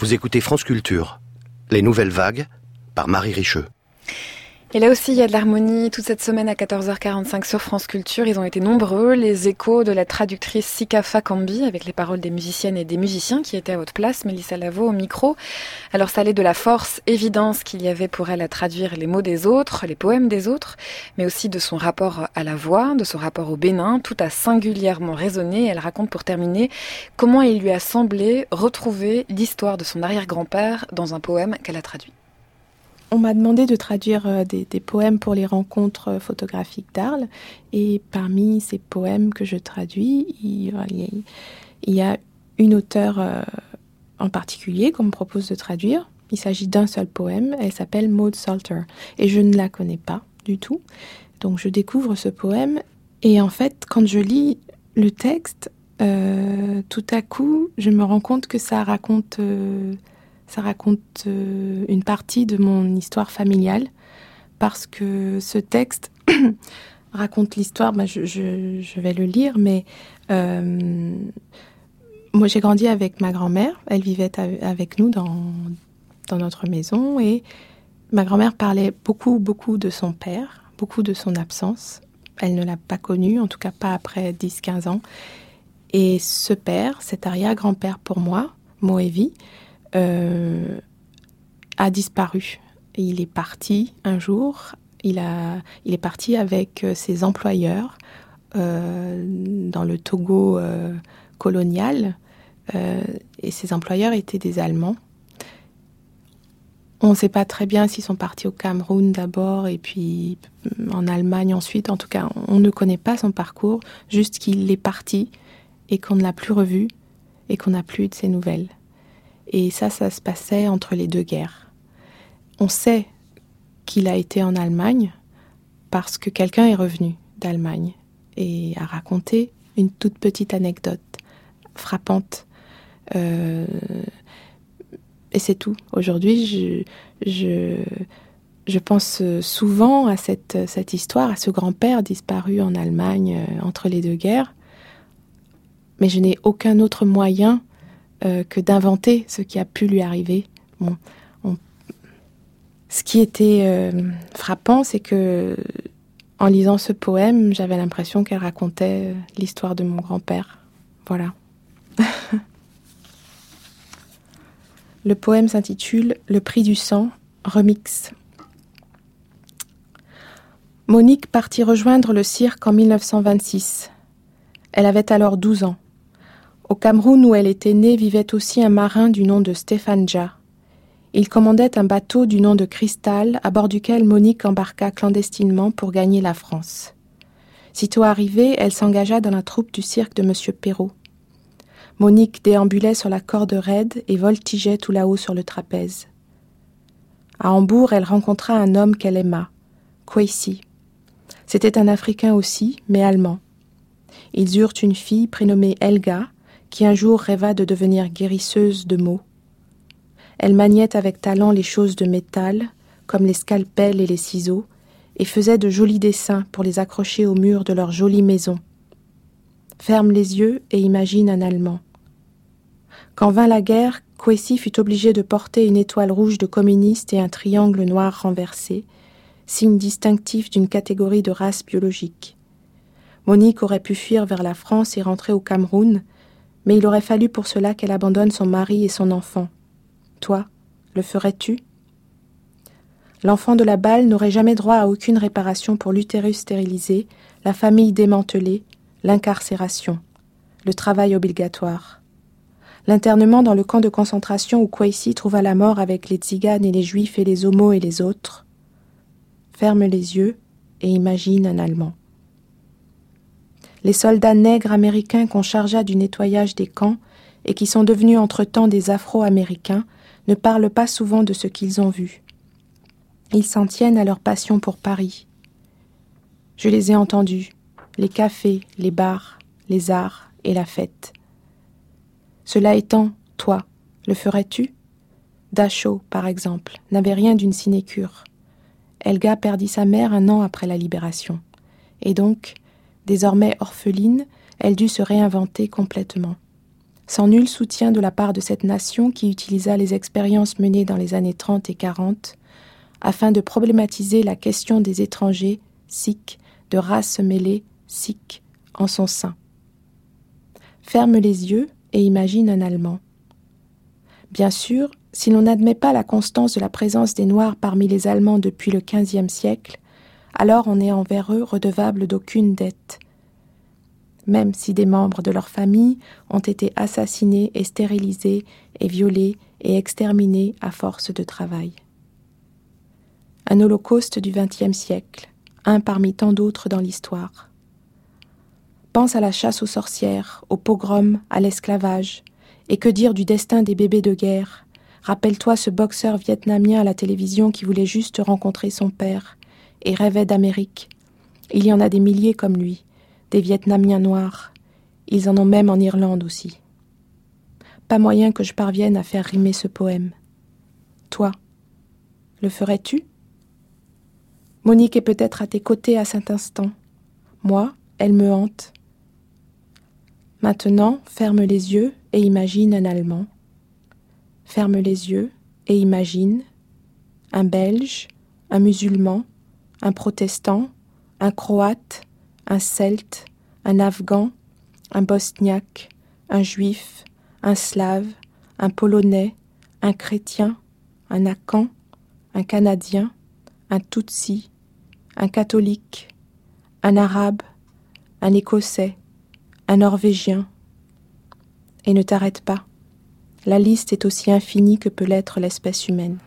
Vous écoutez France Culture, les nouvelles vagues, par Marie Richeux. Et là aussi, il y a de l'harmonie. Toute cette semaine à 14h45 sur France Culture, ils ont été nombreux. Les échos de la traductrice Sika Fakambi, avec les paroles des musiciennes et des musiciens qui étaient à votre place, Mélissa Lavo au micro. Alors ça allait de la force évidence qu'il y avait pour elle à traduire les mots des autres, les poèmes des autres, mais aussi de son rapport à la voix, de son rapport au Bénin. Tout a singulièrement résonné. Elle raconte pour terminer comment il lui a semblé retrouver l'histoire de son arrière-grand-père dans un poème qu'elle a traduit. On m'a demandé de traduire des poèmes pour les rencontres photographiques d'Arles. Et parmi ces poèmes que je traduis, il y a une auteure en particulier qu'on me propose de traduire. Il s'agit d'un seul poème. Elle s'appelle Maud Salter. Et je ne la connais pas du tout. Donc je découvre ce poème. Et en fait, quand je lis le texte, tout à coup, je me rends compte que ça raconte une partie de mon histoire familiale, parce que ce texte raconte l'histoire, je vais le lire, mais moi j'ai grandi avec ma grand-mère, elle vivait avec nous dans notre maison, et ma grand-mère parlait beaucoup de son père, beaucoup de son absence. Elle ne l'a pas connu, en tout cas pas après 10-15 ans. Et ce père, cet arrière-grand-père pour moi, Moévi, a disparu. Et il est parti un jour, il est parti avec ses employeurs dans le Togo colonial, et ses employeurs étaient des Allemands. On ne sait pas très bien s'ils sont partis au Cameroun d'abord et puis en Allemagne ensuite. En tout cas, on ne connaît pas son parcours, juste qu'il est parti et qu'on ne l'a plus revu et qu'on n'a plus eu de ses nouvelles. Et ça se passait entre les deux guerres. On sait qu'il a été en Allemagne parce que quelqu'un est revenu d'Allemagne et a raconté une toute petite anecdote frappante. Et c'est tout. Aujourd'hui, je pense souvent à cette histoire, à ce grand-père disparu en Allemagne entre les deux guerres. Mais je n'ai aucun autre moyen que d'inventer ce qui a pu lui arriver. Ce qui était frappant, c'est que en lisant ce poème, j'avais l'impression qu'elle racontait l'histoire de mon grand-père. Voilà. Le poème s'intitule « Le prix du sang », remix. Monique partit rejoindre le cirque en 1926. Elle avait alors 12 ans. Au Cameroun où elle était née vivait aussi un marin du nom de Stéphane Dja. Il commandait un bateau du nom de Cristal, à bord duquel Monique embarqua clandestinement pour gagner la France. Sitôt arrivée, elle s'engagea dans la troupe du cirque de M. Perrault. Monique déambulait sur la corde raide et voltigeait tout là-haut sur le trapèze. À Hambourg, elle rencontra un homme qu'elle aima, Kwesi. C'était un Africain aussi, mais allemand. Ils eurent une fille prénommée Helga, qui un jour rêva de devenir guérisseuse de maux. Elle maniait avec talent les choses de métal, comme les scalpels et les ciseaux, et faisait de jolis dessins pour les accrocher au mur de leur jolie maison. Ferme les yeux et imagine un Allemand. Quand vint la guerre, Kwesi fut obligé de porter une étoile rouge de communiste et un triangle noir renversé, signe distinctif d'une catégorie de race biologique. Monique aurait pu fuir vers la France et rentrer au Cameroun, mais il aurait fallu pour cela qu'elle abandonne son mari et son enfant. Toi, le ferais-tu ? L'enfant de la balle n'aurait jamais droit à aucune réparation pour l'utérus stérilisé, la famille démantelée, l'incarcération, le travail obligatoire. L'internement dans le camp de concentration où Kwesi trouva la mort avec les tziganes et les juifs et les homos et les autres. Ferme les yeux et imagine un Allemand. Les soldats nègres américains qu'on chargea du nettoyage des camps et qui sont devenus entre-temps des Afro-Américains ne parlent pas souvent de ce qu'ils ont vu. Ils s'en tiennent à leur passion pour Paris. Je les ai entendus, les cafés, les bars, les arts et la fête. Cela étant, toi, le ferais-tu ? Dachau, par exemple, n'avait rien d'une sinécure. Helga perdit sa mère 1 an après la libération. Et donc, désormais orpheline, elle dut se réinventer complètement. Sans nul soutien de la part de cette nation qui utilisa les expériences menées dans les années 30 et 40 afin de problématiser la question des étrangers, sikhs, de races mêlées, sikhs, en son sein. Ferme les yeux et imagine un Allemand. Bien sûr, si l'on n'admet pas la constance de la présence des Noirs parmi les Allemands depuis le XVe siècle, alors on est envers eux redevable d'aucune dette. Même si des membres de leur famille ont été assassinés et stérilisés et violés et exterminés à force de travail. Un holocauste du XXe siècle, un parmi tant d'autres dans l'histoire. Pense à la chasse aux sorcières, au pogrom, à l'esclavage, et que dire du destin des bébés de guerre. Rappelle-toi ce boxeur vietnamien à la télévision qui voulait juste rencontrer son père et rêvait d'Amérique. Il y en a des milliers comme lui, des Vietnamiens noirs. Ils en ont même en Irlande aussi. Pas moyen que je parvienne à faire rimer ce poème. Toi, le ferais-tu ? Monique est peut-être à tes côtés à cet instant. Moi, elle me hante. Maintenant, ferme les yeux et imagine un Allemand. Ferme les yeux et imagine un Belge, un musulman, un protestant, un Croate, un Celte, un Afghan, un Bosniaque, un Juif, un Slave, un Polonais, un Chrétien, un Akan, un Canadien, un Tutsi, un Catholique, un Arabe, un Écossais, un Norvégien. Et ne t'arrête pas. La liste est aussi infinie que peut l'être l'espèce humaine.